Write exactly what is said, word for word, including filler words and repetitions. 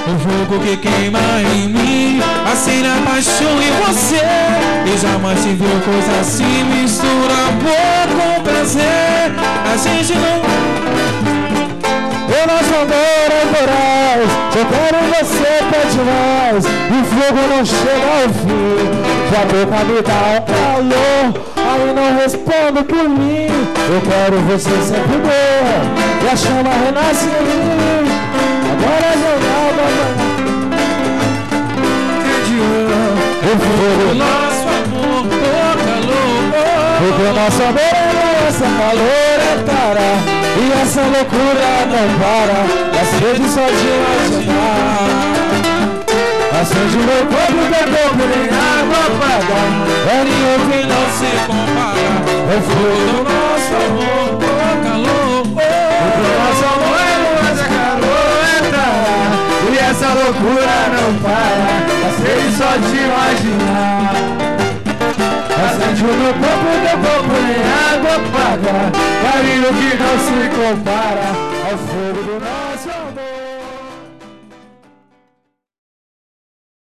o fogo que queima em mim, acende a paixão em você. E jamais te viu coisa assim, mistura amor com prazer. A gente não... O nosso amor é voraz, só quero você pra demais. E o fogo não chega ao fim, sua boca me dá um calor. Aí não respondo por mim, eu quero você sempre boa. E a chama renasce em mim, agora é jornal da manhã. O fogo, o nosso amor, o calor. porque o nosso amor é nossa, calor é cara. E essa loucura não para, a sede só de imaginar. Acende meu corpo, meu corpo, nem água apaga. É nenhum que não se compara. É o fogo do nosso amor, o calor. O nosso amor é luz, é calor, é cara. E essa loucura não para, a sede só de imaginar. Acende o meu corpo, teu corpo, nem água apaga. Carinho que não se compara ao fogo do nosso amor.